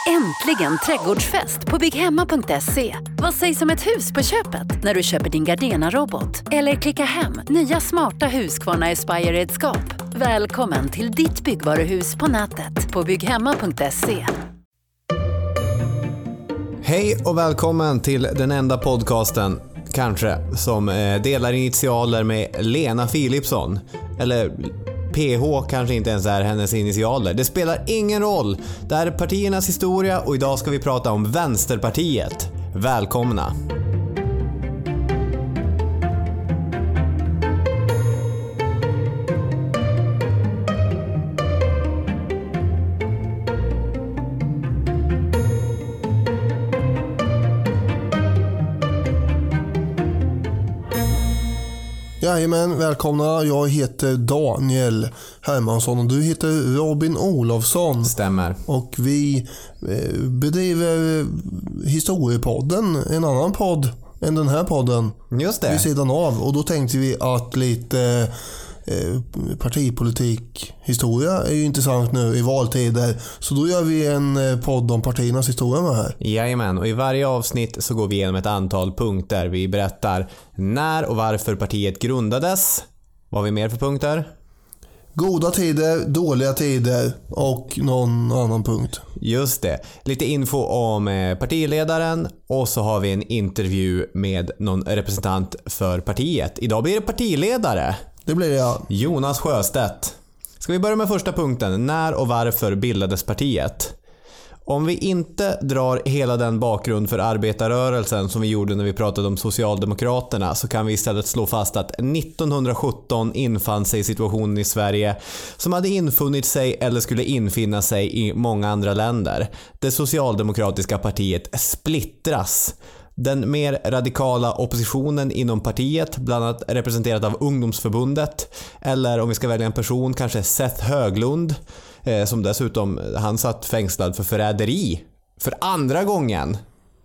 Äntligen trädgårdsfest på bygghemma.se. Vad sägs om ett hus på köpet när du köper din Gardena-robot? Eller klicka hem nya smarta Husqvarna Aspire-redskap. Välkommen till ditt byggvaruhus på nätet på bygghemma.se. Hej och välkommen till den enda podcasten, kanske, som delar initialer med Lena Philipsson. Eller PH kanske inte ens är hennes initialer. Det spelar ingen roll. Det här är partiernas historia och idag ska vi prata om Vänsterpartiet. Välkomna! Jajamän, välkomna. Jag heter Daniel Hermansson och du heter Robin Olofsson. Stämmer. Och vi bedriver Historiepodden, en annan podd än den här podden. Just det. Vid sidan av. Och då tänkte vi att lite partipolitik, historia är ju intressant nu i valtider. Så då gör vi en podd om partiernas historia med här. Jajamän, och i varje avsnitt så går vi igenom ett antal punkter. Vi berättar när och varför partiet grundades. Vad har vi mer för punkter? Goda tider, dåliga tider och någon annan punkt. Just det. Lite info om partiledaren och så har vi en intervju med någon representant för partiet. Idag blir det partiledare. Det blir det, ja. Jonas Sjöstedt. Ska vi börja med första punkten. När och varför bildades partiet? Om vi inte drar hela den bakgrund för arbetarrörelsen som vi gjorde när vi pratade om Socialdemokraterna, så kan vi istället slå fast att 1917 infann sig situationen i Sverige som hade infunnit sig eller skulle infinna sig i många andra länder. Det socialdemokratiska partiet splittras. Den mer radikala oppositionen inom partiet, bland annat representerat av ungdomsförbundet, eller om vi ska välja en person, kanske Seth Höglund, som dessutom han satt fängslad för förräderi för andra gången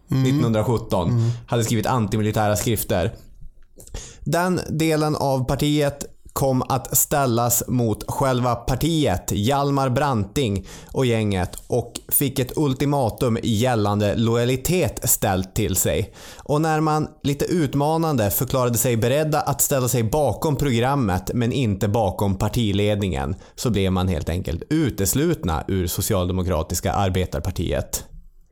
1917, hade skrivit antimilitära skrifter. Den delen av partiet kom att ställas mot själva partiet, Hjalmar Branting och gänget, och fick ett ultimatum gällande lojalitet ställt till sig. Och när man lite utmanande förklarade sig beredda att ställa sig bakom programmet men inte bakom partiledningen, så blev man helt enkelt uteslutna ur Socialdemokratiska arbetarpartiet.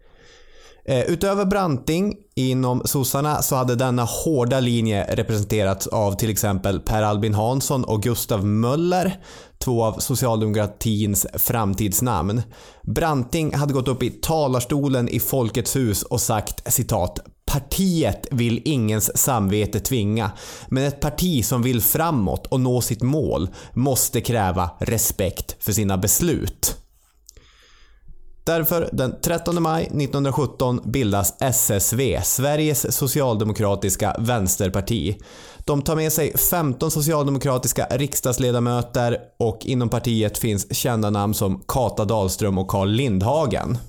Utöver Branting inom sossarna så hade denna hårda linje representerats av till exempel Per Albin Hansson och Gustav Möller, två av socialdemokratins framtidsnamn. Branting hade gått upp i talarstolen i Folkets hus och sagt, citat, "Partiet vill ingens samvete tvinga, men ett parti som vill framåt och nå sitt mål måste kräva respekt för sina beslut." Därför den 13 maj 1917 bildas SSV, Sveriges socialdemokratiska vänsterparti. De tar med sig 15 socialdemokratiska riksdagsledamöter och inom partiet finns kända namn som Kata Dahlström och Carl Lindhagen.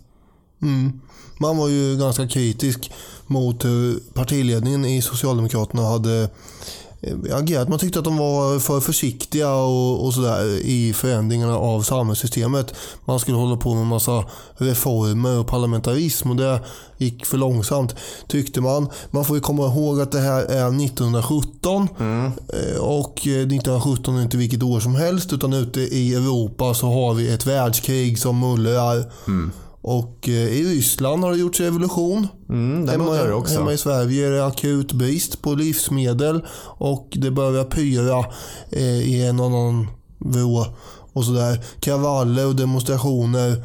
Man var ju ganska kritisk mot hur partiledningen i Socialdemokraterna hade agerat. Man tyckte att de var för försiktiga och sådär i förändringarna av samhällssystemet. Man skulle hålla på med en massa reformer och parlamentarism och det gick för långsamt, tyckte man. Man får ju komma ihåg att det här är 1917 och 1917 är inte vilket år som helst, utan ute i Europa så har vi ett världskrig som mullrar. Och i Ryssland har det gjorts revolution. Hemma i Sverige är det akut brist på livsmedel och det börjar pyra i en annan vrå och sådär. Kravaller och demonstrationer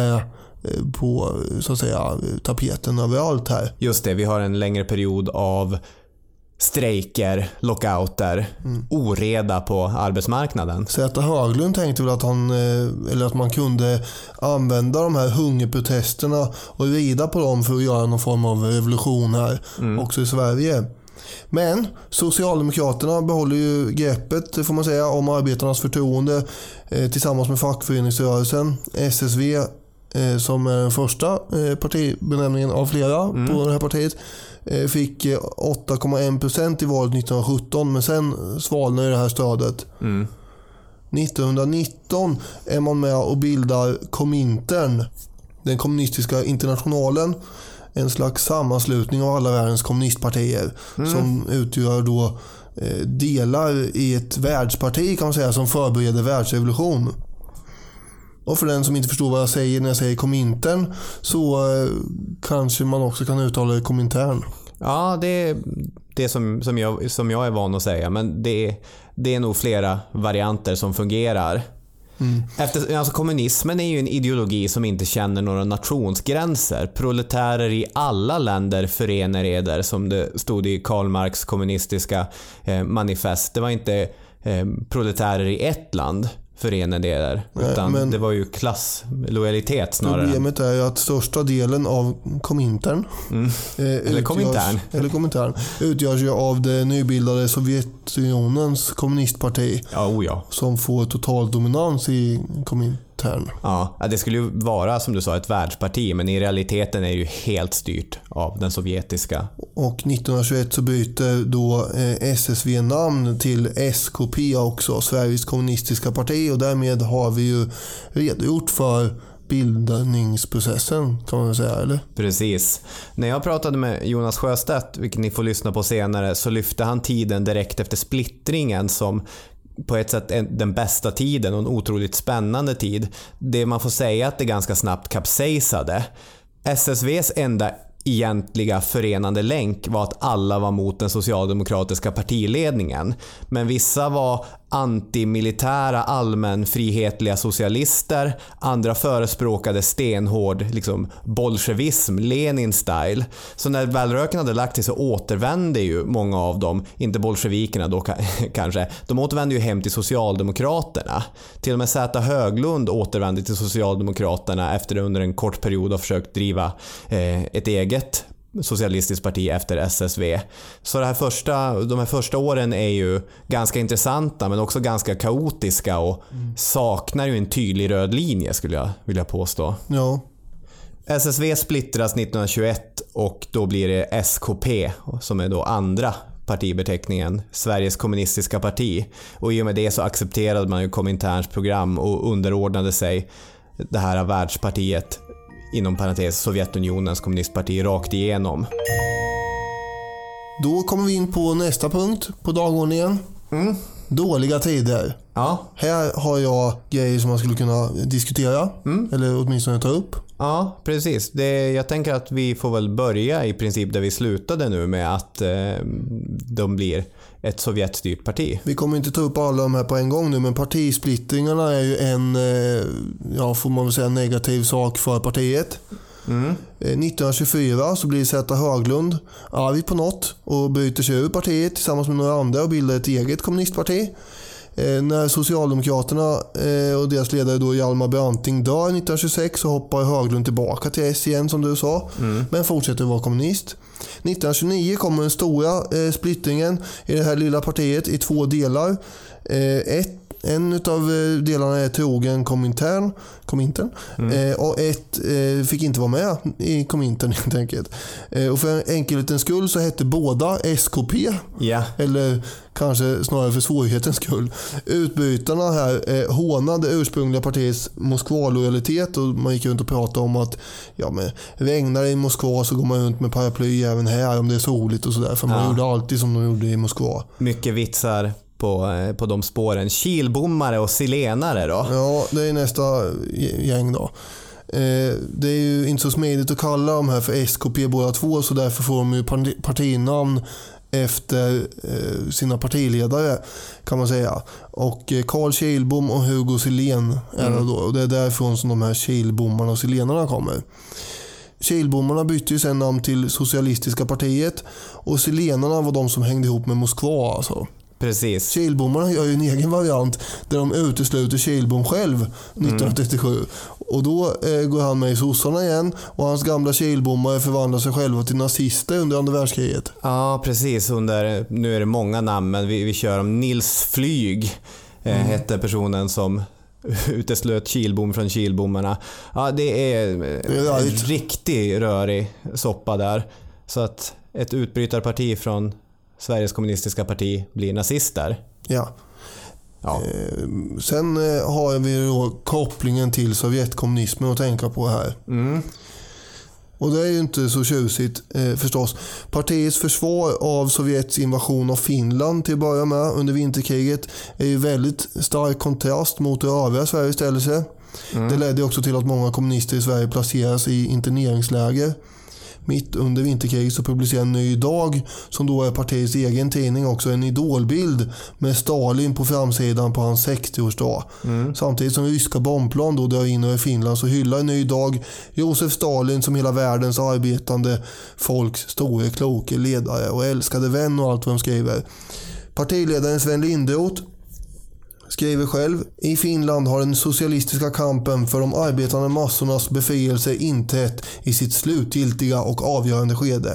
på, så att säga, tapeten överallt här. Just det, vi har en längre period av strejker, lockouter, oreda på arbetsmarknaden. Zäta Höglund tänkte väl att man kunde använda de här hungerprotesterna och rida på dem för att göra någon form av revolution här också i Sverige. Men Socialdemokraterna behåller ju greppet, får man säga, om arbetarnas förtroende tillsammans med fackföreningsrörelsen. SSV som är den första partibenämningen av flera på det här partiet fick 8,1% i valet 1917, men sen svalnade det här stödet. 1919 är man med och bildar Komintern. den kommunistiska internationalen, en slags sammanslutning av alla världens kommunistpartier som utgör då delar i ett världsparti kan man säga, som förbereder världsrevolution. Och för den som inte förstår vad jag säger när jag säger Komintern, så kanske man också kan uttala det Komintern. Ja, det är det som jag är van att säga, men det är nog flera varianter som fungerar. Alltså kommunismen är ju en ideologi som inte känner några nationsgränser. Proletärer i alla länder förenar eder, som det stod i Karl Marx kommunistiska manifest. Det var inte proletärer i ett land förenade eder, utan det var ju klasslojalitet snarare. Problemet är ju att största delen av Komintern eller Komintern utgörs ju av det nybildade Sovjetunionens kommunistparti som får total dominans i Komintern. Ja, det skulle ju vara som du sa ett världsparti, men i realiteten är det ju helt styrt av den sovjetiska. Och 1921 så byter då SSV namn till SKP också, Sveriges kommunistiska parti, och därmed har vi ju redogjort för bildningsprocessen kan man väl säga, eller? Precis. När jag pratade med Jonas Sjöstedt, vilket ni får lyssna på senare, så lyfte han tiden direkt efter splittringen som på ett sätt den bästa tiden och en otroligt spännande tid. Det man får säga att det ganska snabbt kapsejsade. SSVs enda egentliga förenande länk var att alla var mot den socialdemokratiska partiledningen. Men vissa var antimilitära allmänfrihetliga socialister, andra förespråkade stenhård bolsjevism, Lenin-style. Så när välröken hade lagt sig så återvände ju många av dem, inte bolsjevikerna då kanske, de återvände ju hem till Socialdemokraterna. Till och med Z. Höglund återvände till Socialdemokraterna efter att under en kort period har försökt driva ett eget socialistiskt parti efter SSV. Så de här första åren är ju ganska intressanta, men också ganska kaotiska och saknar ju en tydlig röd linje, skulle jag vilja påstå. Ja. SSV splittras 1921 och då blir det SKP som är då andra partibeteckningen, Sveriges kommunistiska parti. Och i och med det så accepterade man ju Kominterns program och underordnade sig det här världspartiet, inom parentes Sovjetunionens kommunistparti, rakt igenom. Då kommer vi in på nästa punkt på dagordningen. Dåliga tider. Ja. Här har jag grejer som man skulle kunna diskutera eller åtminstone ta upp. Ja, precis. Jag tänker att vi får väl börja i princip där vi slutade nu, med att de blir ett sovjetstyrt parti. Vi kommer inte ta upp alla de här på en gång nu, men partisplittringarna är ju en, får man väl säga, negativ sak för partiet. 1924 så blir Z. Höglund arg på något och byter sig ur partiet tillsammans med några andra och bildar ett eget kommunistparti. När Socialdemokraterna och deras ledare då Hjalmar Branting dör 1926 så hoppar Höglund tillbaka till S igen, som du sa, men fortsätter vara kommunist. 1929 kommer den stora splittringen i det här lilla partiet i två delar. En av delarna är trogen Komintern och ett fick inte vara med i Komintern helt enkelt. Och för enkelhetens skull så hette båda SKP, eller kanske snarare för svårighetens skull. Utbytarna här hånade ursprungliga partiets Moskva-lojalitet, och man gick runt och pratade om att regnar det i Moskva så går man runt med paraply även här om det är soligt och sådär, för man gjorde alltid som de gjorde i Moskva. Mycket vitsar på de spåren. Kilbommare och silenare då? Ja, det är nästa gäng då. Det är ju inte så smidigt att kalla de här för SKP båda två, så därför får de ju partinamn efter sina partiledare, kan man säga. Och Carl Kilbom och Hugo Silén är det då. Och det är därifrån som de här Kilbommarna och silenarna kommer. Kilbommarna bytte ju sen namn till Socialistiska partiet, och silenarna var de som hängde ihop med Moskva alltså. Precis. Kilbommarna gör ju en egen variant där de utesluter Kilbom själv 1937. Och då går han med i sossarna igen, och hans gamla Kilbommare förvandlar sig själva till nazister under andra världskriget. Ja, precis. Nu är det många namn, men vi kör om Nils Flyg hette personen som uteslöt Kilbom från Kilbommarna. Ja, det är en riktig rörig soppa där. Så att ett utbrytarparti från Sveriges kommunistiska parti blir nazister. Ja. Ja. Sen har vi då kopplingen till Sovjetkommunismen att tänka på här. Och det är ju inte så tjusigt förstås. Partiets försvar av Sovjets invasion av Finland till att börja med under vinterkriget är ju väldigt stark kontrast mot det övriga Sverige ställer sig. Det ledde också till att många kommunister i Sverige placeras i interneringsläger. Mitt under vinterkriget så publicerar Ny Dag, som då är partiets egen tidning, också en idolbild med Stalin på framsidan på hans 60-årsdag. Samtidigt som ryska bombplan då drar in över Finland så hyllar Ny Dag Josef Stalin som hela världens arbetande folks store, kloke ledare och älskade vän och allt vad de skriver. Partiledaren Sven Linderoth skriver själv: i Finland har den socialistiska kampen för de arbetande massornas befrielse inträtt i sitt slutgiltiga och avgörande skede.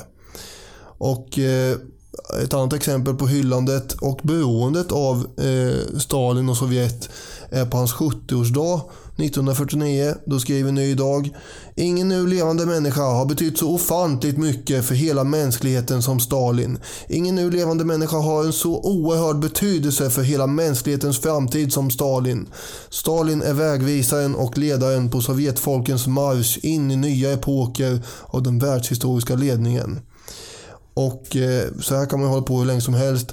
Och ett annat exempel på hyllandet och beroendet av Stalin och Sovjet är på hans 70-årsdag 1949. Då skriver Ny Dag: ingen nu levande människa har betytt så ofantligt mycket för hela mänskligheten som Stalin. Ingen nu levande människa har en så oerhörd betydelse för hela mänsklighetens framtid som Stalin. Stalin är vägvisaren och ledaren på Sovjetfolkens marsch in i nya epoker av den världshistoriska ledningen. Och så här kan man hålla på hur länge som helst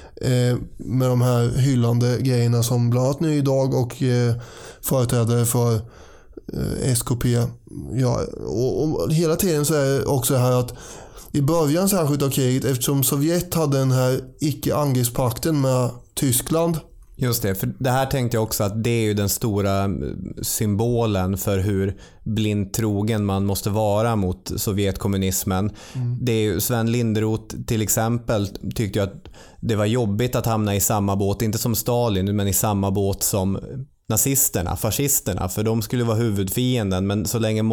med de här hyllande grejerna som bland annat Ny Dag och företrädare för SKP. Ja, och hela tiden så är det också här att i början särskilt av kriget, eftersom Sovjet hade den här icke-angreppspakten med Tyskland. Just det, för det här tänkte jag också att det är ju den stora symbolen för hur blind trogen man måste vara mot Sovjetkommunismen. Det är ju Sven Linderoth till exempel tyckte jag att det var jobbigt att hamna i samma båt, inte som Stalin men i samma båt som nazisterna, fascisterna, för de skulle vara huvudfienden, men så länge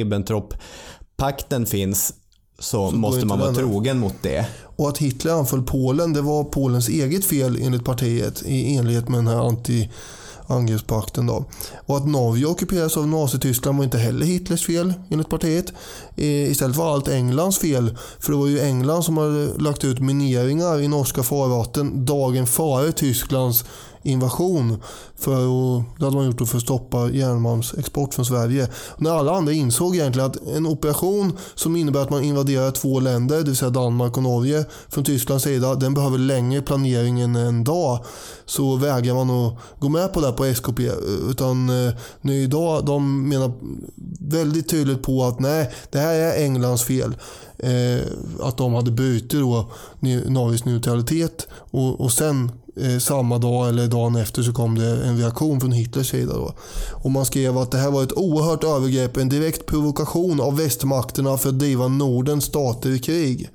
Molotov-Ribbentrop-pakten finns så måste man vara trogen mot det. Och att Hitler anföll Polen, det var Polens eget fel enligt partiet i enlighet med den här anti-angreppspakten då. Och att Norge ockuperas av Nazityskland var inte heller Hitlers fel enligt partiet. Istället var allt Englands fel, för det var ju England som hade lagt ut mineringar i norska farvatten dagen före Tysklands invasion, det hade man gjort för att stoppa järnmalmsexport från Sverige. När alla andra insåg egentligen att en operation som innebär att man invaderar 2 länder, det vill säga Danmark och Norge, från Tysklands sida, den behöver längre planering än en dag, så vägrar man att gå med på det på SKP. Utan nu idag, de menar väldigt tydligt på att nej, det här är Englands fel. Att de hade brutit då Norges neutralitet och sen samma dag eller dagen efter så kom det en reaktion från Hitlers sida då. Och man skrev att det här var ett oerhört övergrepp, en direkt provokation av västmakterna för att driva Nordens stater i krig.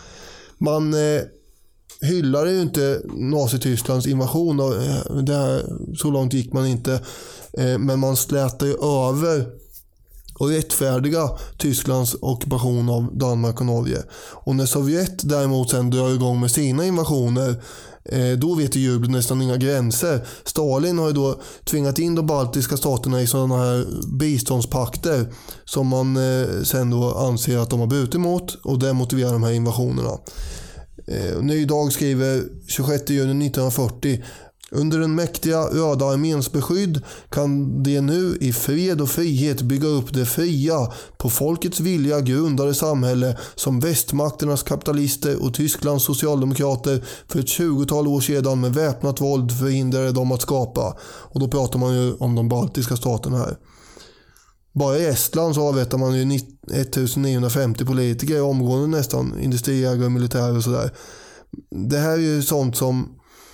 Man hyllade ju inte Nazitysklands invasion och det här, så långt gick man inte, men man slätade ju över och rättfärdiga Tysklands ockupation av Danmark och Norge. Och när Sovjet däremot sen drar igång med sina invasioner, då vet jublet nästan inga gränser. Stalin har ju då tvingat in de baltiska staterna i sådana här biståndspakter som man sen då anser att de har brutit emot, och det motiverar de här invasionerna. Ny Dag skriver 26 juni 1940: under den mäktiga röda arméns beskydd kan de nu i fred och frihet bygga upp det fria, på folkets vilja grundade samhälle som västmakternas kapitalister och Tysklands socialdemokrater för ett 20-tal år sedan med väpnat våld förhindrade dem att skapa. Och då pratar man ju om de baltiska staterna här. Bara i Estland så avrättar man ju 1950 politiker i omgående nästan, industriägare och militärer och sådär. Det här är ju sånt som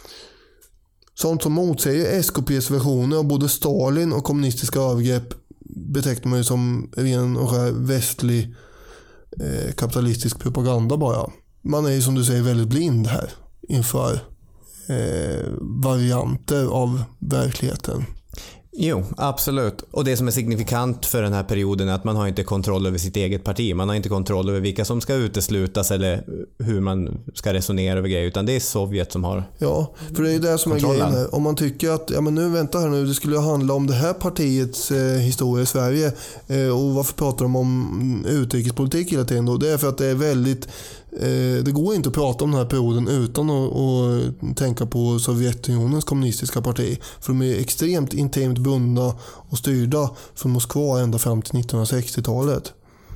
motsäger SKPs versioner av både Stalin och kommunistiska övergrepp, betecknar man ju som ren och skär västlig kapitalistisk propaganda bara. Man är ju som du säger väldigt blind här inför varianter av verkligheten. Jo, absolut. Och det som är signifikant för den här perioden är att man har inte kontroll över sitt eget parti. Man har inte kontroll över vilka som ska uteslutas eller hur man ska resonera över grejer, utan det är Sovjet som har. Ja, för det är det som är grejen här. Om man tycker att det skulle handla om det här partiets historia i Sverige, och varför pratar de om utrikespolitik hela tiden då? Det är för att det är väldigt det går inte att prata om den här perioden utan att tänka på Sovjetunionens kommunistiska parti. För de är extremt intimt bundna och styrda från Moskva ända fram till 1960-talet.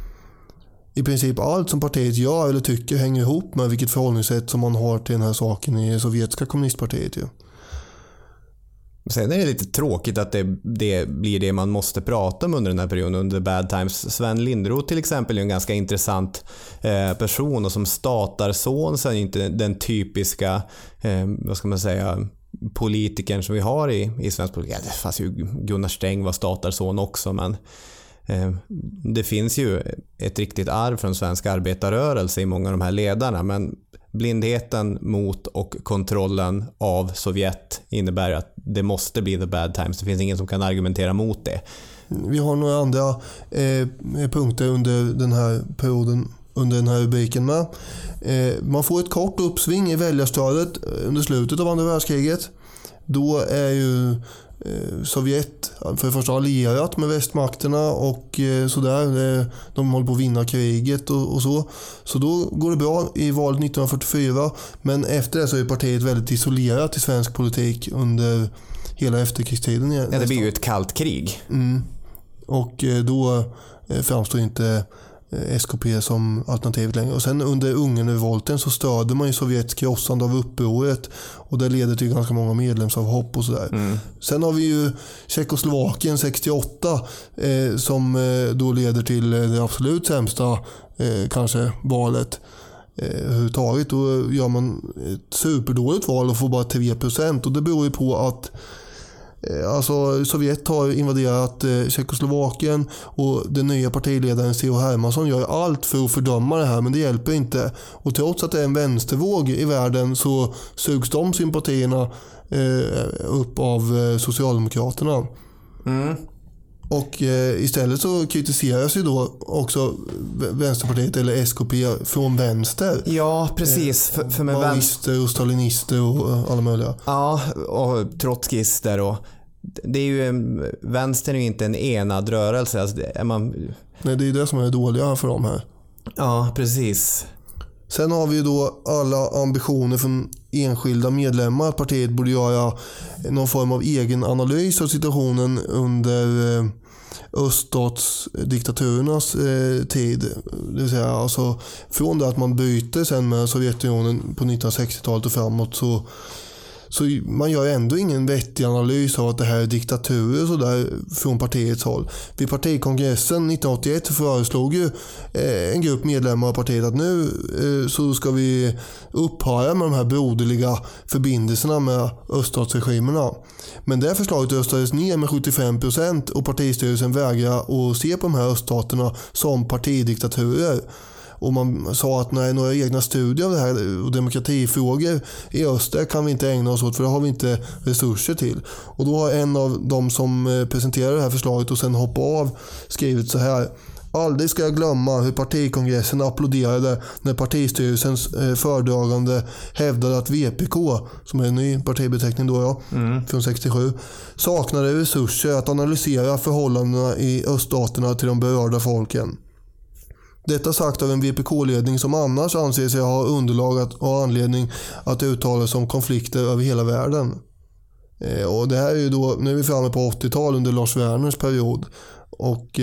I princip allt som partiet gör eller tycker hänger ihop med vilket förhållningssätt som man har till den här saken i sovjetiska kommunistpartiet. Sen är det lite tråkigt att det blir det man måste prata om under den här perioden, under bad times. Sven Lindroth till exempel är en ganska intressant person, och som statarson så är inte den typiska, vad ska man säga, politikern som vi har i svensk politik. Det fanns ju, Gunnar Sträng var statarson också, men det finns ju ett riktigt arv från svensk arbetarrörelse i många av de här ledarna, men blindheten mot och kontrollen av Sovjet innebär att det måste bli the bad times. Det finns ingen som kan argumentera mot det. Vi har några andra punkter under den här perioden, under den här rubriken med. Man får ett kort uppsving i väljarstödet under slutet av andra världskriget. Då är ju Sovjet för det första allierat med västmakterna och sådär. De håller på att vinna kriget och så. Så då går det bra i valet 1944. Men efter det så är partiet väldigt isolerat i svensk politik under hela efterkrigstiden. Ja, det blir ju ett kallt krig. Och då framstår inte SKP som alternativet längre. Och sen under Ungernrevolten så stöder man ju Sovjets krossande av upproret, och det leder till ganska många medlemsavhopp och sådär. Sen har vi ju Tjeckoslovakien 68 som då leder till det absolut sämsta kanske valet överhuvudtaget. Då gör man ett superdåligt val och får bara 3%, och det beror ju på att alltså Sovjet har invaderat Tjeckoslovakien, och den nya partiledaren C.H. Hermansson gör allt för att fördöma det här, men det hjälper inte. Och trots att det är en vänstervåg i världen så sugs de sympatierna upp av Socialdemokraterna. Och istället så kritiseras ju då också Vänsterpartiet eller SKP från vänster. Ja, precis. För med maoister och stalinister och alla möjliga. Ja, och trotskister och det är ju vänstern är ju inte en enad rörelse. Alltså Nej, det är det som är dåliga för dem här. Ja, precis. Sen har vi ju då alla ambitioner från enskilda medlemmar att partiet borde göra någon form av egen analys av situationen under öststatsdiktaturernas tid. Det vill säga alltså från det att man byter sen med Sovjetunionen på 1960-talet och framåt, så man gör ändå ingen vettig analys av att det här är diktaturer och sådär från partiets håll. Vid partikongressen 1981 föreslog ju en grupp medlemmar av partiet att nu så ska vi upphöra med de här broderliga förbindelserna med öststatsregimerna. Men det förslaget röstades ner med 75% och partistyrelsen vägrade att se på de här öststaterna som partidiktaturer. Och man sa att nej, några egna studier av det här och demokratifrågor i öster kan vi inte ägna oss åt, för det har vi inte resurser till. Och då har en av de som presenterade det här förslaget och sen hoppade av skrivit så här: aldrig ska jag glömma hur partikongressen applåderade när partistyrelsens föredragande hävdade att VPK, som är en ny partibeteckning då, från 67, saknade resurser att analysera förhållandena i öststaterna till de berörda folken. Detta sagt av en VPK-ledning som annars anser sig ha underlag och anledning att uttala sig om konflikter över hela världen. Och det här är ju då, nu är vi framme på 80-tal under Lars Werners period. Och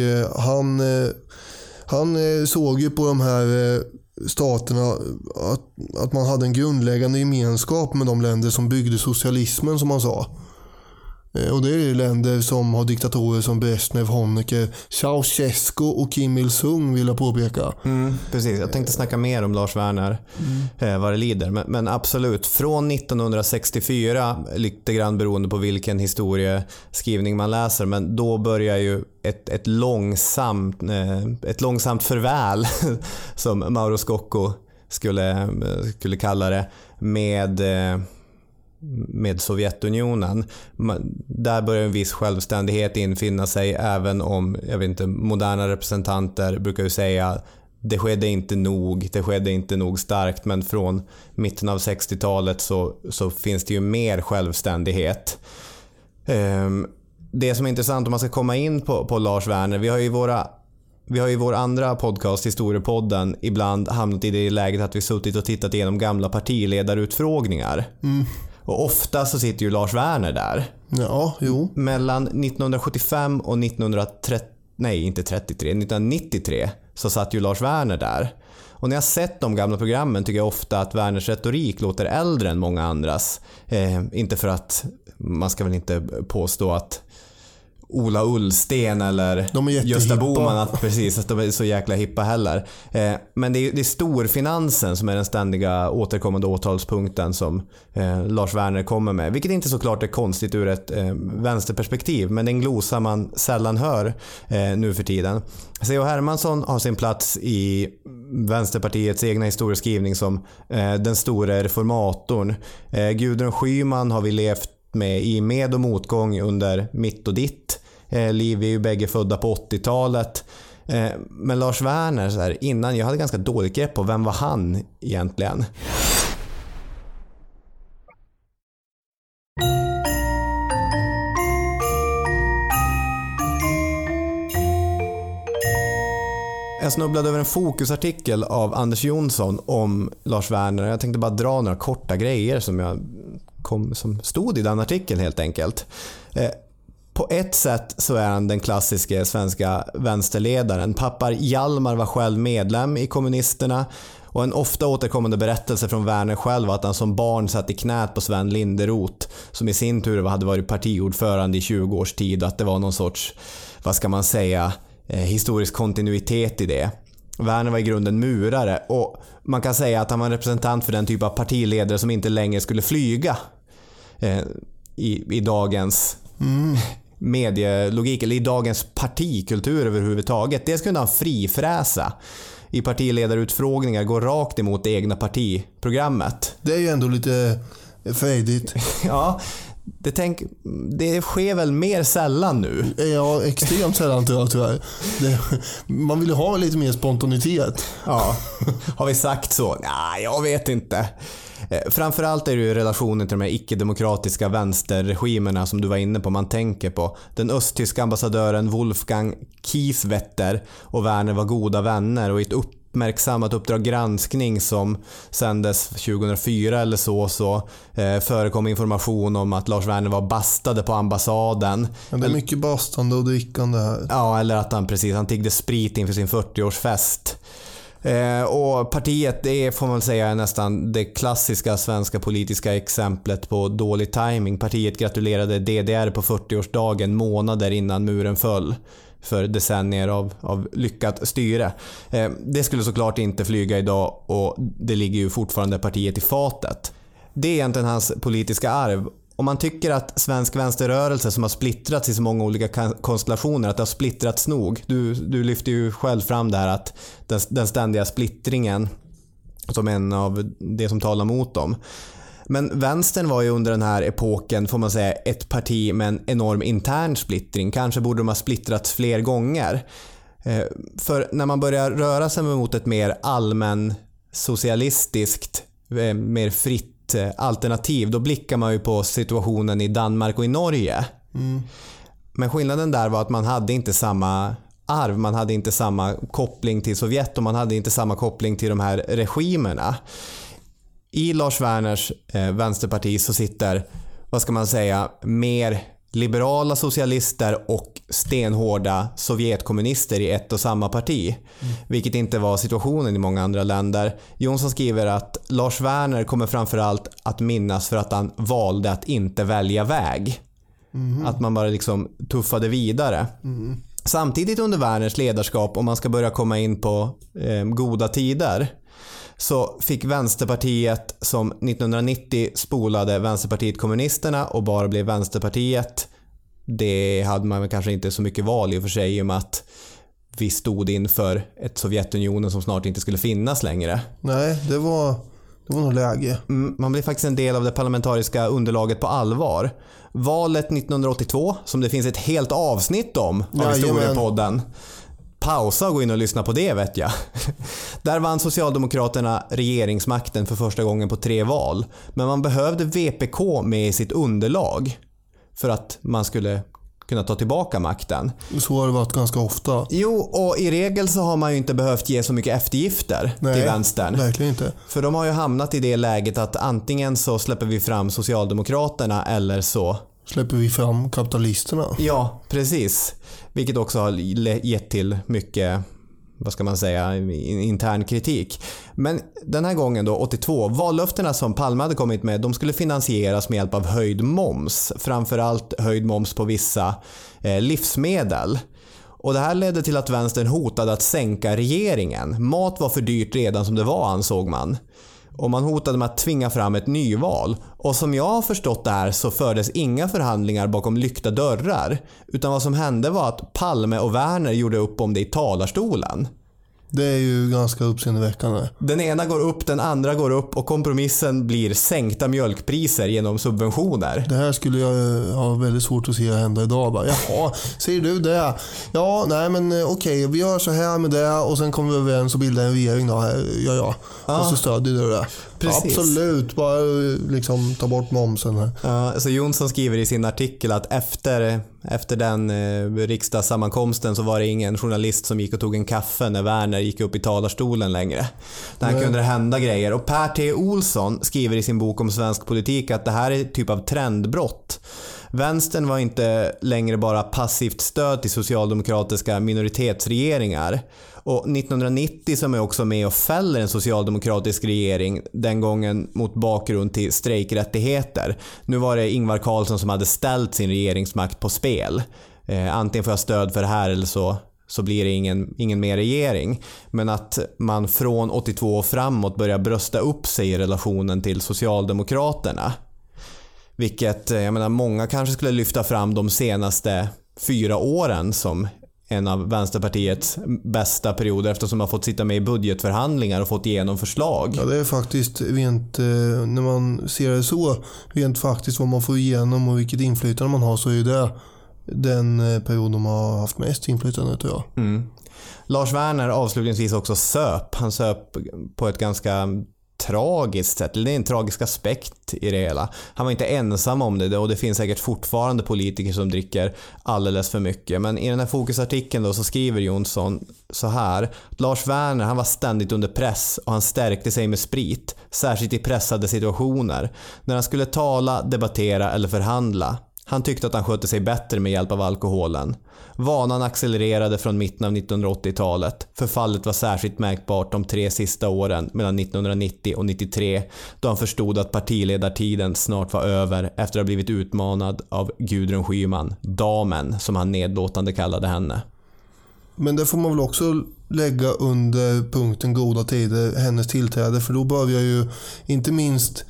han såg ju på de här staterna att man hade en grundläggande gemenskap med de länder som byggde socialismen, som man sa. Och det är ju länder som har diktatorer som Brezhnev, Honecker, Ceausescu och Kim Il-sung, vill jag påpeka. Precis, jag tänkte snacka mer om Lars Werner vad det lider. Men absolut, från 1964, lite grann beroende på vilken historieskrivning man läser, men då börjar ju ett långsamt förväl som Mauro Scocco skulle kalla det med Sovjetunionen. Där börjar en viss självständighet infinna sig, även om, jag vet inte, moderna representanter brukar ju säga det skedde inte nog starkt, men från mitten av 60-talet så finns det ju mer självständighet. Det som är intressant om man ska komma in på Lars Werner, vi har ju våra vi har i vår andra podcast, Historiepodden, ibland hamnat i det läget att vi suttit och tittat igenom gamla partiledarutfrågningar. Och ofta så sitter ju Lars Werner där. Ja, jo. Mellan 1975 och 1993 så satt ju Lars Werner där. Och när jag sett de gamla programmen tycker jag ofta att Werners retorik låter äldre än många andras. Inte för att man ska väl inte påstå att Ola Ullsten eller Gösta Bohman att de är så jäkla hippa heller. Men det är storfinansen som är den ständiga återkommande åtalspunkten som Lars Werner kommer med. Vilket inte såklart är konstigt ur ett vänsterperspektiv, men det är en glosa man sällan hör nu för tiden. C.H. Hermansson har sin plats i Vänsterpartiets egna historieskrivning som den stora reformatorn. Gudrun Schyman har vi levt med i med- och motgång under mitt och ditt liv. Vi är ju bägge födda på 80-talet. Men Lars Werner, så här, innan jag hade ganska dåligt grepp på vem var han egentligen. Jag snubblade över en fokusartikel av Anders Jonsson om Lars Werner. Jag tänkte bara dra några korta grejer som stod i den artikeln helt enkelt. På ett sätt så är han den klassiska svenska vänsterledaren. Pappar Hjalmar var själv medlem i kommunisterna och en ofta återkommande berättelse från Werner själv att han som barn satt i knät på Sven Linderoth som i sin tur hade varit partiordförande i 20 års tid och att det var någon sorts, vad ska man säga, historisk kontinuitet i det. Werner var i grunden murare och man kan säga att han var en representant för den typ av partiledare som inte längre skulle flyga i dagens medielogik eller i dagens partikultur överhuvudtaget. Det skulle han frifräsa i partiledarutfrågningar, gå rakt emot det egna partiprogrammet. Det är ju ändå lite frejdigt. Ja, det sker väl mer sällan nu. Ja, extremt sällan tyvärr. Man vill ju ha lite mer spontanitet. Ja, har vi sagt så? Nej, jag vet inte. Framförallt är det ju relationen till de här icke-demokratiska vänsterregimerna som du var inne på man tänker på. Den östtyska ambassadören Wolfgang Kieswetter och Werner var goda vänner och i ett uppmärksammat Uppdrag granskning som sändes 2004 eller så förekom information om att Lars Werner var bastade på ambassaden. Ja, det är mycket bastande och drickande här. Ja, eller att han tiggde sprit inför sin 40-årsfest. Och partiet, det får man säga är nästan det klassiska svenska politiska exemplet på dålig timing. Partiet gratulerade DDR på 40-årsdagen månader innan muren föll för decennier av lyckat styre. Det skulle såklart inte flyga idag och det ligger ju fortfarande partiet i fatet. Det är egentligen hans politiska arv. Om man tycker att svensk vänsterrörelse som har splittrats i så många olika konstellationer, att det har splittrats nog. Du lyfter ju själv fram det här att den ständiga splittringen som en av det som talar mot dem. Men vänstern var ju under den här epoken, får man säga, ett parti med en enorm intern splittring. Kanske borde de ha splittrats fler gånger. För när man börjar röra sig mot ett mer allmän socialistiskt, mer fritt alternativ, då blickar man ju på situationen i Danmark och i Norge. Men skillnaden där var att man hade inte samma arv, man hade inte samma koppling till Sovjet och man hade inte samma koppling till de här regimerna. I Lars Werners vänsterparti så sitter, vad ska man säga, mer liberala socialister och stenhårda sovjetkommunister i ett och samma parti. Vilket inte var situationen i många andra länder. Jonsson skriver att Lars Werner kommer framförallt att minnas för att han valde att inte välja väg. Att man bara liksom tuffade vidare. Samtidigt under Werners ledarskap, om man ska börja komma in på goda tider, så fick Vänsterpartiet, som 1990 spolade Vänsterpartiet kommunisterna och bara blev Vänsterpartiet. Det hade man kanske inte så mycket val i och för sig, i och med att vi stod inför ett Sovjetunionen som snart inte skulle finnas längre. Nej, det var nog läge. Man blev faktiskt en del av det parlamentariska underlaget på allvar. Valet 1982, som det finns ett helt avsnitt om av Historiepodden. Pausa och gå in och lyssna på det, vet jag. Där vann Socialdemokraterna regeringsmakten för första gången på 3 val. Men man behövde VPK med i sitt underlag för att man skulle kunna ta tillbaka makten. Så har det varit ganska ofta. Jo, och i regel så har man ju inte behövt ge så mycket eftergifter till vänstern. Verkligen inte. För de har ju hamnat i det läget att antingen så släpper vi fram Socialdemokraterna eller så släpper vi fram kapitalisterna. Ja, precis. Vilket också har gett till mycket, vad ska man säga, intern kritik. Men den här gången då, 82, vallöftena som Palme hade kommit med, de skulle finansieras med hjälp av höjd moms. Framförallt höjd moms på vissa livsmedel. Och det här ledde till att vänstern hotade att sänka regeringen. Mat var för dyrt redan som det var, ansåg man. Och man hotade med att tvinga fram ett nyval. Och som jag har förstått det här så fördes inga förhandlingar bakom lyckta dörrar. Utan vad som hände var att Palme och Werner gjorde upp om det i talarstolen. Det är ju ganska uppseendeväckande. Den ena går upp, den andra går upp och kompromissen blir sänkta mjölkpriser genom subventioner. Det här skulle jag ha väldigt svårt att se hända idag. Bara, jaha, säger du det? Ja, nej men okej, vi gör så här med det och sen kommer vi överens och bildar en regering då. Ja. Och så stödjer du det. Precis. Absolut, bara liksom ta bort momsen här. Ja, så Jonsson skriver i sin artikel att efter den riksdagssammankomsten så var det ingen journalist som gick och tog en kaffe när Werner gick upp i talarstolen längre. Där kunde det hända grejer. Och Per T. Olsson skriver i sin bok om svensk politik att det här är typ av trendbrott. Vänstern var inte längre bara passivt stöd till socialdemokratiska minoritetsregeringar. Och 1990 som är också med och fäller en socialdemokratisk regering, den gången mot bakgrund till strejkrättigheter. Nu var det Ingvar Carlsson som hade ställt sin regeringsmakt på spel. Antingen får jag stöd för det här eller så blir det ingen mer regering. Men att man från 82 och framåt börjar brösta upp sig i relationen till Socialdemokraterna. Vilket, jag menar, många kanske skulle lyfta fram de senaste 4 åren som en av Vänsterpartiets bästa perioder eftersom man fått sitta med i budgetförhandlingar och fått igenom förslag. Ja, det är faktiskt rent, när man ser det så, rent faktiskt vad man får igenom och vilket inflytande man har, så är det den period de har haft mest inflytande, tror jag. Lars Werner avslutningsvis också söp. Han söp på ett ganska tragiskt sätt. Det är en tragisk aspekt i det hela. Han var inte ensam om det och det finns säkert fortfarande politiker som dricker alldeles för mycket. Men i den här fokusartikeln då så skriver Jonsson så här: Lars Werner, han var ständigt under press och han stärkte sig med sprit, särskilt i pressade situationer. När han skulle tala, debattera eller förhandla. Han tyckte att han skötte sig bättre med hjälp av alkoholen. Vanan accelererade från mitten av 1980-talet. Förfallet var särskilt märkbart de 3 sista åren mellan 1990 och 93, då han förstod att partiledartiden snart var över efter att ha blivit utmanad av Gudrun Schyman, damen som han nedlåtande kallade henne. Men det får man väl också lägga under punkten goda tider, hennes tillträde, för då börjar ju inte minst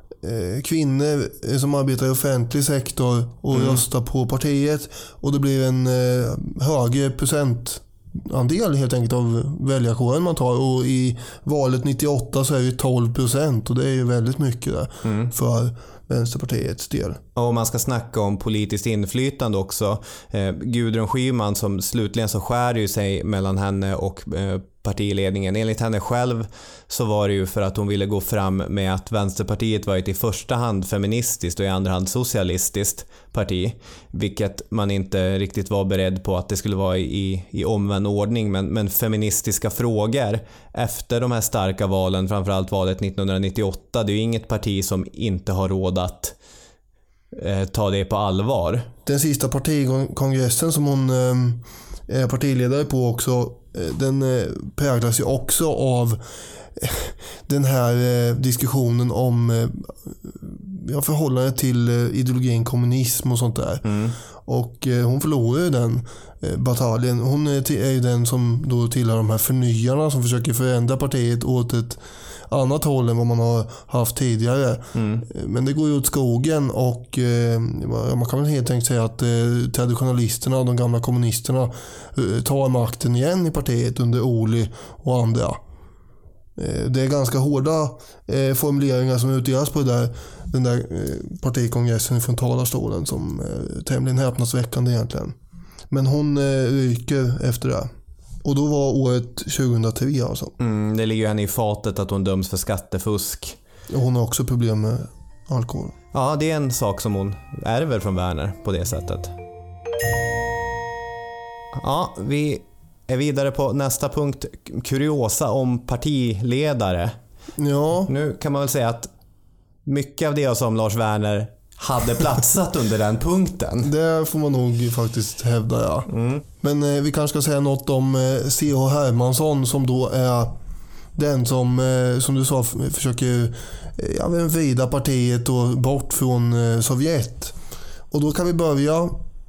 kvinnor som arbetar i offentlig sektor och röstar på partiet, och det blir en högre procentandel helt enkelt av väljarkåren man tar, och i valet 98 så är det 12%, och det är ju väldigt mycket där för Vänsterpartiets del. Och man ska snacka om politiskt inflytande också. Gudrun Schyman, som slutligen så skär ju sig mellan henne och partiledningen. Enligt henne själv så var det ju för att hon ville gå fram med att Vänsterpartiet var ett i första hand feministiskt och i andra hand socialistiskt parti, vilket man inte riktigt var beredd på att det skulle vara i omvänd ordning, men feministiska frågor efter de här starka valen, framförallt valet 1998, det är ju inget parti som inte har råd att ta det på allvar. Den sista partikongressen som hon är partiledare på också, den präglas ju också av den här diskussionen om förhållande till ideologin kommunism och sånt där. Och hon förlorar ju den bataljen. Hon är ju den som då tillhör de här förnyarna som försöker förändra partiet åt ett annat håll än vad man har haft tidigare. Men det går ju åt skogen, och man kan väl helt enkelt säga att traditionalisterna och de gamla kommunisterna tar makten igen i partiet under Oli och andra. Det är ganska hårda formuleringar som utdelas på den där partikongressen från talarstolen, som är tämligen häpnadsväckande egentligen. Men hon ryker efter det. Och då var året 2003 alltså. Det ligger ju henne i fatet att hon döms för skattefusk. Och hon har också problem med alkohol. Ja, det är en sak som hon ärver från Werner på det sättet. Ja, vi är vidare på nästa punkt. Kuriosa om partiledare. Ja. Nu kan man väl säga att mycket av det jag sa om Lars Werner hade platsat under den punkten. Det får man nog faktiskt hävda, ja. Men vi kanske ska säga något om C.H. Hermansson som då är den som du sa försöker vrida partiet då bort från Sovjet. Och då kan vi börja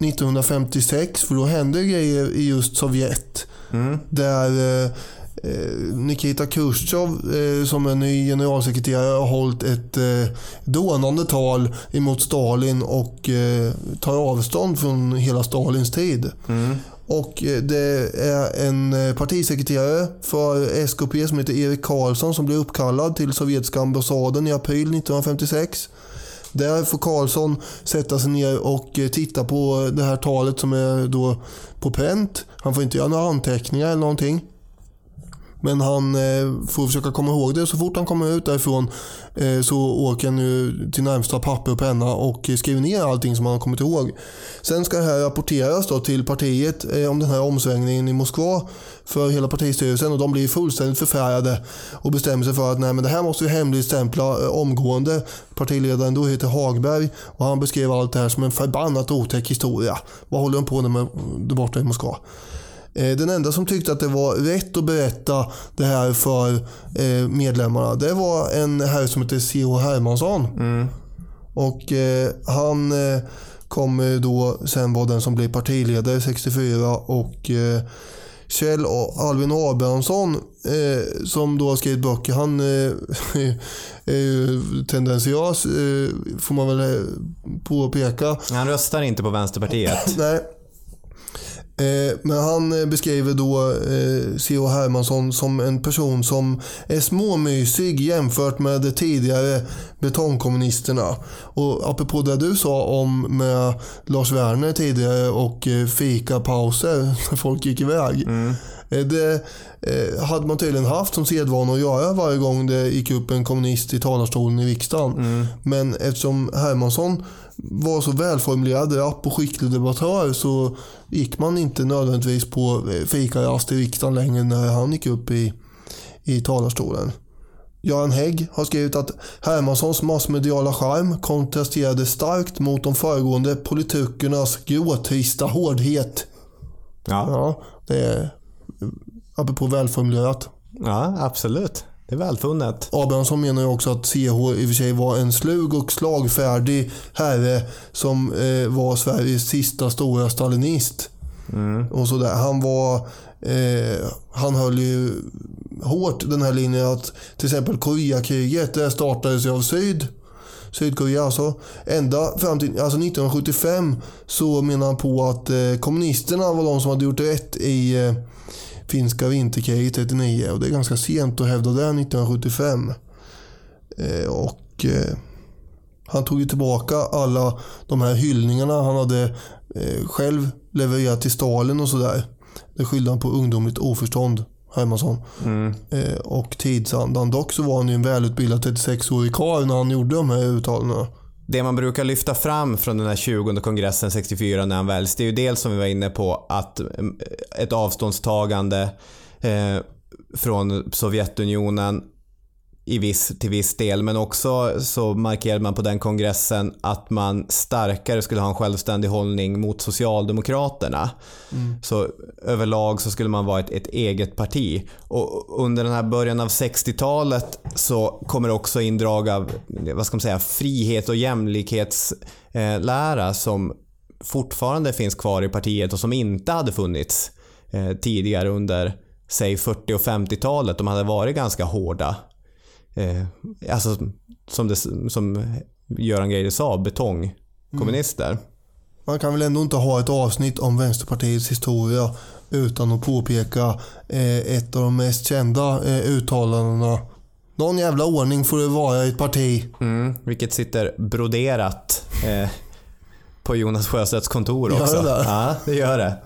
1956, för då händer grejer i just Sovjet. Där Nikita Khrushchev som en ny generalsekreterare har hållit ett dånande tal emot Stalin och tar avstånd från hela Stalins tid. Och det är en partisekreterare för SKP som heter Erik Karlsson som blir uppkallad till sovjetiska ambassaden i april 1956. Där får Karlsson sätta sig ner och titta på det här talet som är då på pränt. Han får inte göra några anteckningar eller någonting. Men han får försöka komma ihåg det. Så fort han kommer ut därifrån så åker han nu till närmsta papper och penna och skriver ner allting som han har kommit ihåg. Sen ska det här rapporteras då till partiet om den här omsvängningen i Moskva för hela partistyrelsen, och de blir fullständigt förfärade och bestämmer sig för att nej, men det här måste vi hemligstämpla omgående. Partiledaren då heter Hagberg och han beskrev allt det här som en förbannat otäck historia. Vad håller de på med där borta i Moskva? Den enda som tyckte att det var rätt att berätta det här för medlemmarna, det var en herre som heter C.H. Hermansson. Och han kommer då sen vara den som blir partiledare 64, och Kjell Albin Abrahamsson som då har skrivit böcker, han är ju tendensiös får man väl påpeka. Han röstar inte på Vänsterpartiet. Nej. Men han beskriver då C.H. Hermansson som en person som är småmysig jämfört med de tidigare betongkommunisterna. Och apropå det du sa om med Lars Werner tidigare och fikapauser när folk gick iväg. Det hade man tydligen haft som sedvana att göra varje gång det gick upp en kommunist i talarstolen i riksdagen. Men eftersom Hermansson var så välformulerad rapp och skicklig debattör så gick man inte nödvändigtvis på fikarast i riksdagen längre när han gick upp i talarstolen. Göran Hägg har skrivit att Hermanssons massmediala charm kontrasterade starkt mot de föregående politikernas gråtrista hårdhet. Ja, det är apropå välformulerat. Ja, absolut. Det är välfunnet. Abrahamsson menar ju också att CH i och för sig var en slug och slagfärdig herre som var Sveriges sista stora stalinist. Och så där. Han höll ju hårt den här linjen att till exempel Koreakriget, det startades ju av Sydkorea alltså. Ända fram till 1975 så menar han på att kommunisterna var de som hade gjort rätt i finska vinterkriget 39, och det är ganska sent att hävda det 1975. Han tog ju tillbaka alla de här hyllningarna han hade själv levererat till Stalin och sådär. Det skyllde han på ungdomligt oförstånd, Hermansson. Och tidsandan. Dock så var han ju en välutbildad 36-årig karl när han gjorde de här uttalandena. Det man brukar lyfta fram från den här 20:e kongressen 64 när han väljs, det är ju dels som vi var inne på att ett avståndstagande från Sovjetunionen till viss del, men också så markerade man på den kongressen att man starkare skulle ha en självständig hållning mot Socialdemokraterna. Så överlag så skulle man vara ett eget parti. Och under den här början av 60-talet så kommer också indrag av frihet och jämlikhetslära som fortfarande finns kvar i partiet och som inte hade funnits tidigare under säg 40- och 50-talet. De hade varit ganska hårda. Alltså som Göran Greider sa, betongkommunister. Man kan väl ändå inte ha ett avsnitt om Vänsterpartiets historia utan att påpeka ett av de mest kända uttalandena. Någon jävla ordning får det vara i ett parti. Vilket sitter broderat på Jonas Sjöstedts kontor också. Gör det där? Ja, det gör det.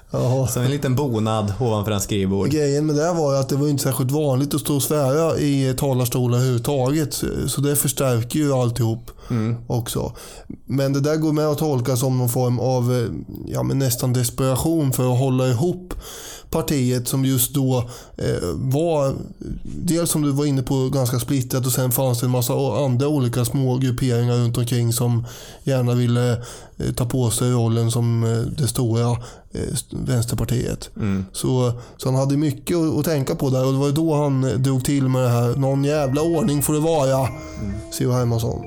Ja. Som en liten bonad ovanför en skrivbord. Grejen med det var ju att det var inte särskilt vanligt att stå och svära i talarstolar överhuvudtaget. Så det förstärker ju alltihop också. Men det där går med att tolka som någon form av nästan desperation för att hålla ihop partiet, som just då var, dels som du var inne på, ganska splittrat, och sen fanns det en massa andra olika små grupperingar runt omkring som gärna ville ta på sig rollen som det stora Vänsterpartiet. Så han hade mycket att tänka på där, och det var då han drog till med det här: någon jävla ordning får det vara, C.H. Hermansson.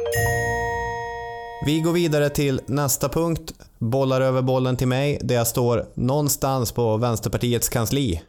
Vi går vidare till nästa punkt. Bollar över bollen till mig där jag står någonstans på Vänsterpartiets kansli.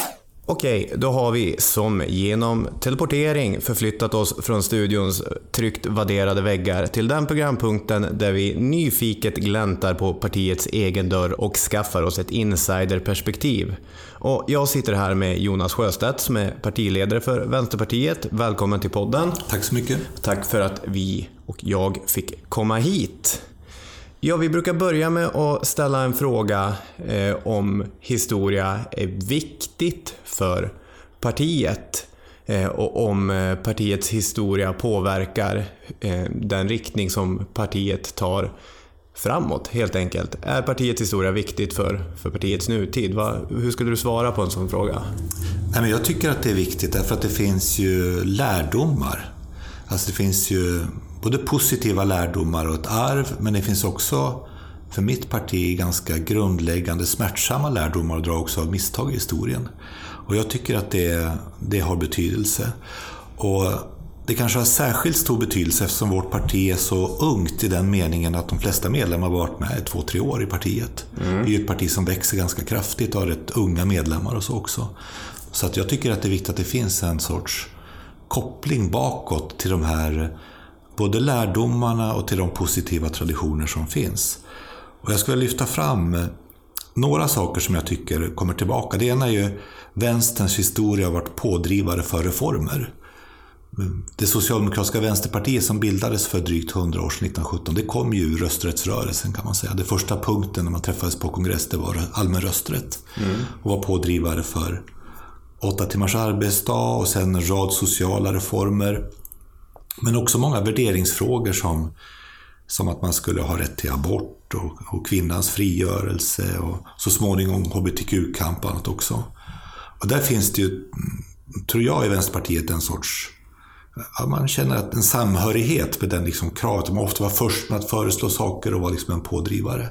Okej, då har vi som genom teleportering förflyttat oss från studions tryckt vadderade väggar till den programpunkten där vi nyfiket gläntar på partiets egen dörr och skaffar oss ett insiderperspektiv. Och jag sitter här med Jonas Sjöstedt som är partiledare för Vänsterpartiet. Välkommen till podden. Tack så mycket. Tack för att vi och jag fick komma hit. Ja, vi brukar börja med att ställa en fråga om historia är viktigt för partiet och om partiets historia påverkar den riktning som partiet tar framåt, helt enkelt. Är partiets historia viktigt för partiets nutid? Hur skulle du svara på en sån fråga? Nej, men jag tycker att det är viktigt därför att det finns ju lärdomar. Alltså det finns ju både positiva lärdomar och ett arv, men det finns också för mitt parti ganska grundläggande smärtsamma lärdomar och dra också av misstag i historien. Och jag tycker att det har betydelse. Och det kanske har särskilt stor betydelse eftersom vårt parti är så ungt i den meningen att de flesta medlemmar har varit med 2-3 år i partiet. Vi är ett parti som växer ganska kraftigt och har rätt unga medlemmar och så också. Så att jag tycker att det är viktigt att det finns en sorts koppling bakåt till de här både lärdomarna och till de positiva traditioner som finns. Och jag skulle lyfta fram några saker som jag tycker kommer tillbaka. Det ena är ju vänsterns historia har varit pådrivare för reformer. Det socialdemokratiska vänsterpartiet som bildades för drygt 100 år sedan, 1917, det kom ju ur rösträttsrörelsen kan man säga. Det första punkten när man träffades på kongress, det var allmän rösträtt. Och var pådrivare för 8 timmars arbetsdag och sen en rad sociala reformer. Men också många värderingsfrågor som att man skulle ha rätt till abort och kvinnans frigörelse och så småningom hbtq-kamp och annat också. Och där finns det ju, tror jag, i Vänsterpartiet en sorts, man känner att en samhörighet med den liksom kravet. Man ofta var först med att föreslå saker och var liksom en pådrivare.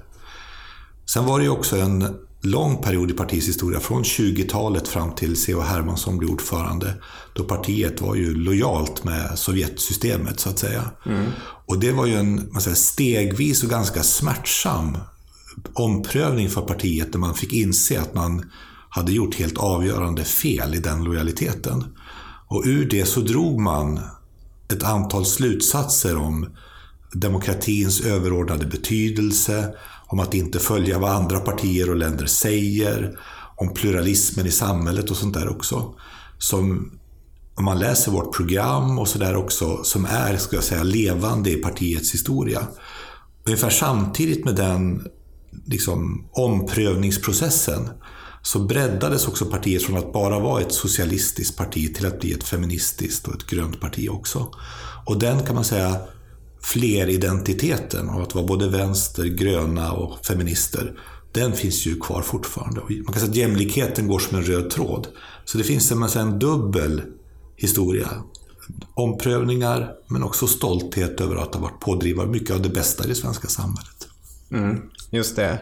Sen var det ju också en lång period i partiets historia från 20-talet fram till C.H. Hermansson blev ordförande, då partiet var ju lojalt med Sovjetsystemet så att säga. Och det var ju en stegvis och ganska smärtsam omprövning för partiet där man fick inse att man hade gjort helt avgörande fel i den lojaliteten. Och ur det så drog man ett antal slutsatser om demokratins överordnade betydelse, om att inte följa vad andra partier och länder säger, om pluralismen i samhället och sånt där också. Som om man läser vårt program och så där också, som är, ska jag säga, levande i partiets historia. Ungefär samtidigt med den liksom omprövningsprocessen så breddades också partiet från att bara vara ett socialistiskt parti till att bli ett feministiskt och ett grönt parti också. Och den kan man säga fleridentiteten av att vara både vänster, gröna och feminister, den finns ju kvar fortfarande. Man kan säga att jämlikheten går som en röd tråd. Så det finns en dubbel historia. Omprövningar men också stolthet över att ha varit pådrivare mycket av det bästa i det svenska samhället. Just det.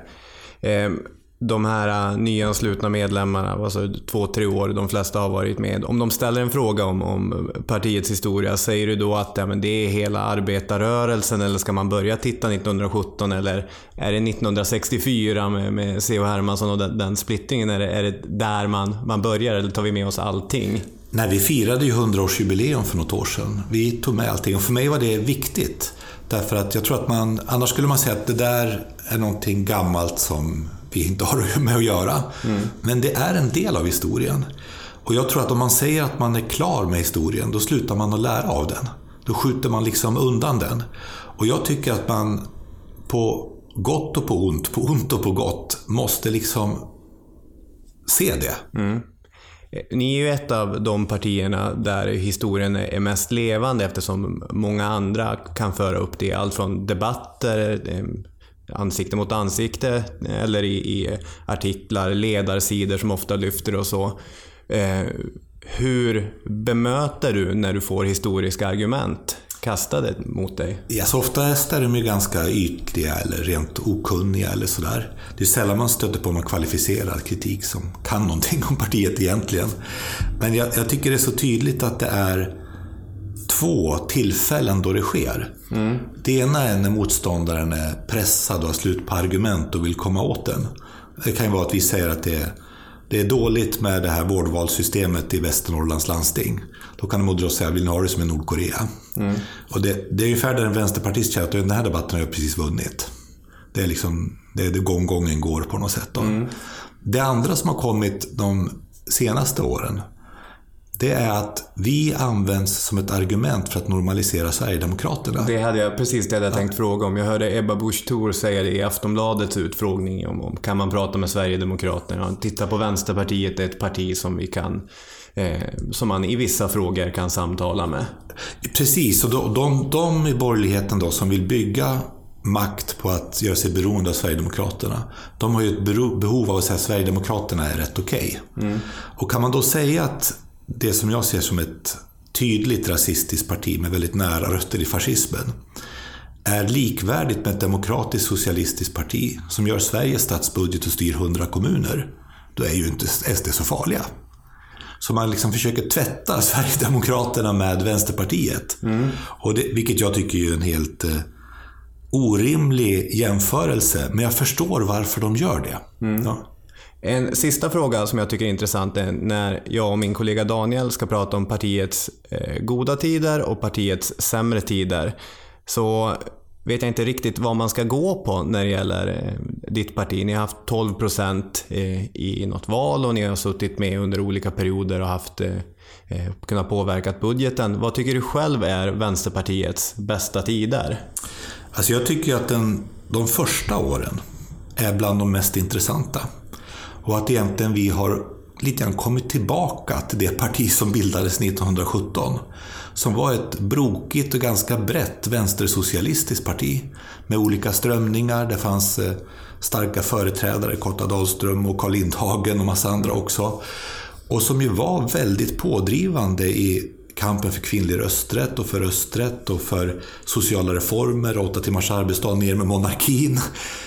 De här nyanslutna medlemmarna, alltså 2-3 år, de flesta har varit med. Om de ställer en fråga om partiets historia, säger du då att men det är hela arbetarrörelsen, eller ska man börja titta 1917, eller är det 1964 med C.H. Hermansson och den splittringen? Är det där man börjar, eller tar vi med oss allting? Nej, vi firade ju 100-årsjubileum för något år sedan. Vi tog med allting och för mig var det viktigt. Därför att jag tror att annars skulle man säga att det där är någonting gammalt som vi inte har med att göra. Men det är en del av historien. Och jag tror att om man säger att man är klar med historien, då slutar man att lära av den. Då skjuter man liksom undan den. Och jag tycker att man på gott och på ont och på gott, måste liksom se det. Ni är ju ett av de partierna där historien är mest levande, eftersom många andra kan föra upp det. Allt från debatter, ansikte mot ansikte, eller i artiklar, ledarsidor som ofta lyfter och så. Hur bemöter du när du får historiska argument kastade mot dig? Ja, så oftast är de ju ganska ytliga eller rent okunniga eller sådär. Det är sällan man stöter på någon kvalificerad kritik som kan någonting om partiet egentligen. Men jag tycker det är så tydligt att det är 2 tillfällen då det sker. Det ena är när motståndaren är pressad och har slut på argument och vill komma åt den. Det kan ju vara att vi säger att det är dåligt med det här vårdvalssystemet i Västernorrlands landsting. Då kan de säga, vill ni ha det som i Nordkorea? Och det är ungefär där en vänsterpartist känner att den här debatten har jag precis vunnit. Det är liksom, det är gången går på något sätt. Då. Det andra som har kommit de senaste åren, det är att vi används som ett argument för att normalisera Sverigedemokraterna. Det hade jag tänkt fråga om. Jag hörde Ebba Busch Thor säga det i Aftonbladets utfrågning om kan man prata med Sverigedemokraterna. Titta på Vänsterpartiet, det är ett parti som vi kan som man i vissa frågor kan samtala med. Precis, och de i borgerligheten då som vill bygga makt på att göra sig beroende av Sverigedemokraterna, de har ju ett behov av att säga att Sverigedemokraterna är rätt okej. Och kan man då säga att det som jag ser som ett tydligt rasistiskt parti med väldigt nära rötter i fascismen är likvärdigt med ett demokratiskt socialistiskt parti som gör Sveriges statsbudget och styr 100 kommuner, då är ju inte SD så farliga. Så man liksom försöker tvätta Sverigedemokraterna med Vänsterpartiet. Och vilket jag tycker är en helt orimlig jämförelse, men jag förstår varför de gör det. Ja. En sista fråga som jag tycker är intressant är när jag och min kollega Daniel ska prata om partiets goda tider och partiets sämre tider, så vet jag inte riktigt vad man ska gå på när det gäller ditt parti. Ni har haft 12% i något val och ni har suttit med under olika perioder och haft kunnat påverka budgeten. Vad tycker du själv är Vänsterpartiets bästa tider? Alltså jag tycker att de första åren är bland de mest intressanta. Och att egentligen vi har lite grann kommit tillbaka till det parti som bildades 1917. Som var ett brokigt och ganska brett vänstersocialistiskt parti. Med olika strömningar. Det fanns starka företrädare, Kotta Dahlström och Carl Lindhagen och massa andra också. Och som ju var väldigt pådrivande i kampen för kvinnlig rösträtt och för sociala reformer, 8 timmars arbetsdag, ner med monarkin.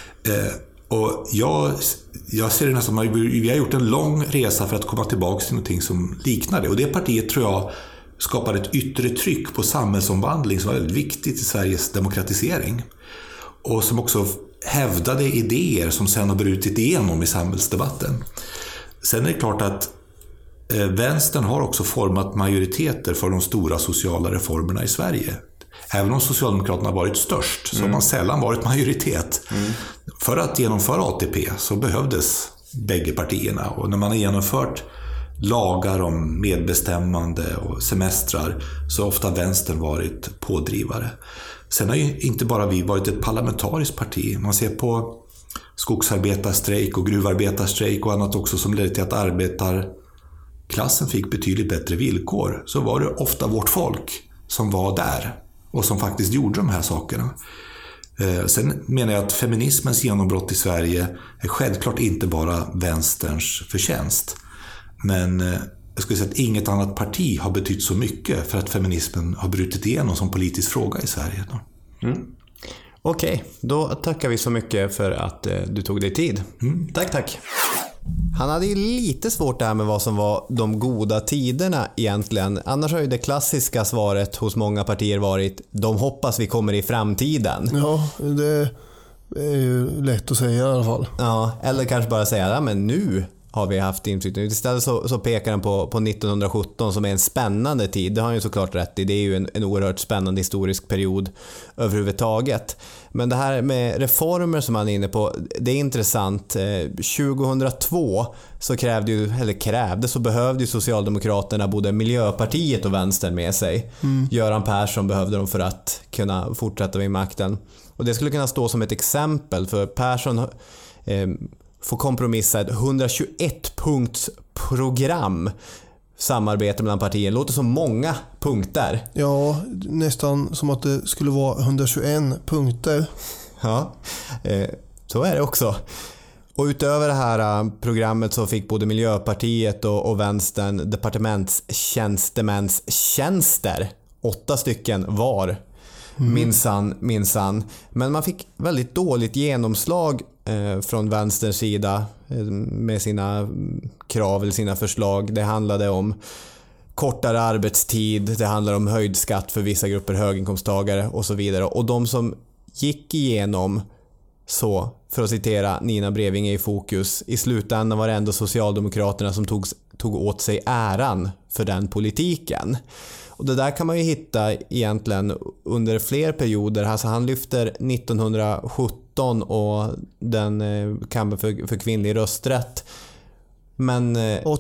Och jag ser det nästan som att vi har gjort en lång resa för att komma tillbaka till någonting som liknar det. Och det partiet tror jag skapade ett yttre tryck på samhällsomvandling som var väldigt viktigt i Sveriges demokratisering. Och som också hävdade idéer som sen har brutit igenom i samhällsdebatten. Sen är det klart att vänstern har också format majoriteter för de stora sociala reformerna i Sverige. Även om Socialdemokraterna har varit störst så har man sällan varit majoritet. För att genomföra ATP så behövdes bägge partierna. Och när man har genomfört lagar om medbestämmande och semestrar så har ofta vänstern varit pådrivare. Sen har ju inte bara vi varit ett parlamentariskt parti. Man ser på skogsarbetarstrejk och gruvarbetarstrejk och annat också som ledde till att arbetarklassen fick betydligt bättre villkor. Så var det ofta vårt folk som var där och som faktiskt gjorde de här sakerna. Sen menar jag att feminismens genombrott i Sverige är självklart inte bara vänsterns förtjänst. Men jag skulle säga att inget annat parti har betytt så mycket för att feminismen har brutit igenom som politisk fråga i Sverige. Okej, då tackar vi så mycket för att du tog dig tid. Tack. Han hade ju lite svårt där med vad som var de goda tiderna egentligen. Annars har ju det klassiska svaret hos många partier varit de hoppas vi kommer i framtiden. Ja, det är ju lätt att säga i alla fall. Ja, eller kanske bara säga men nu har vi haft inflytande. Istället så pekar han på 1917 som är en spännande tid. Det har han ju såklart rätt i. Det är ju en oerhört spännande historisk period överhuvudtaget. Men det här med reformer som han är inne på, det är intressant. 2002 så behövde ju Socialdemokraterna både Miljöpartiet och Vänstern med sig. Göran Persson behövde dem för att kunna fortsätta vid makten. Och det skulle kunna stå som ett exempel, för Persson får kompromissa ett 121-punktsprogram samarbete mellan partier. Låter som många punkter. Ja, nästan som att det skulle vara 121 punkter. Ja, så är det också. Och utöver det här programmet så fick både Miljöpartiet och Vänstern departementstjänstemäns tjänster. 8 stycken var. Minsann. Men man fick väldigt dåligt genomslag från vänsterns sida med sina krav eller sina förslag. Det handlade om kortare arbetstid, det handlar om höjd skatt för vissa grupper höginkomsttagare och så vidare. Och de som gick igenom, så för att citera Nina Brevinge i Fokus, i slutändan var det ändå Socialdemokraterna som tog åt sig äran för den politiken. Och det där kan man ju hitta egentligen under fler perioder. Alltså han lyfter 1917 och den kampen för kvinnlig rösträtt. Men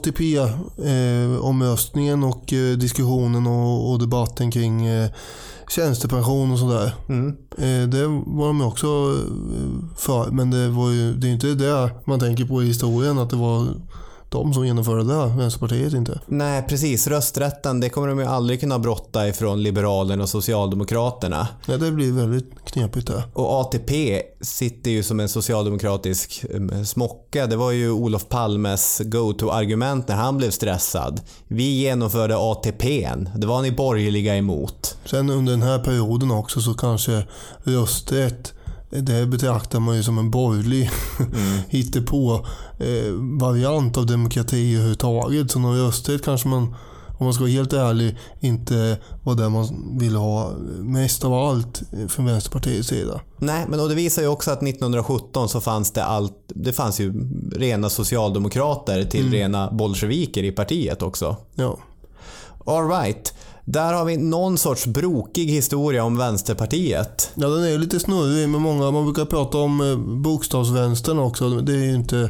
ATP-omröstningen och diskussionen och debatten kring tjänstepension och sådär. Det var de också för, men det är inte det man tänker på i historien, att det var de som genomförde det här, Vänsterpartiet inte. Nej, precis. Rösträtten, det kommer de ju aldrig kunna brotta ifrån Liberalerna och Socialdemokraterna. Nej, det blir väldigt knepigt där. Och ATP sitter ju som en socialdemokratisk smocka. Det var ju Olof Palmes go-to-argument när han blev stressad. Vi genomförde ATP:n. Det var ni borgerliga emot. Sen under den här perioden också så kanske rösträtt, det betraktar man ju som en borgerlig hittepå variant av demokrati överhuvudtaget. Så någon rösträtt kanske man, om man ska vara helt ärlig, inte var det man ville ha mest av allt från Vänsterpartiets sida. Nej, men och det visar ju också att 1917 så fanns det fanns ju rena socialdemokrater till rena bolsjeviker i partiet också. Ja. All right. Där har vi någon sorts brokig historia om Vänsterpartiet. Ja, den är lite snurrig med många. Man brukar prata om bokstavsvänstern också. Det är ju inte...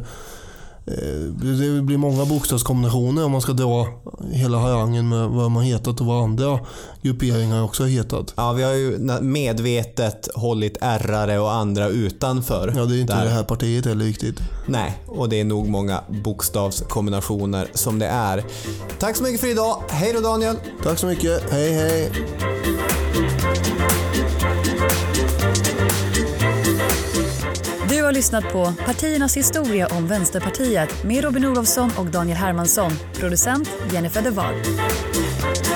Det blir många bokstavskombinationer om man ska dra hela harangen med vad man hetat och vad andra grupperingar också har hetat. Ja, vi har ju medvetet hållit ärrare och andra utanför. Ja, det är inte det här partiet heller riktigt. Nej, och det är nog många bokstavskombinationer som det är. Tack så mycket för idag. Hej då, Daniel. Tack så mycket. Hej, hej. Du har lyssnat på Partiernas historia om Vänsterpartiet med Robin Olofsson och Daniel Hermansson. Producent Jennifer de Waal.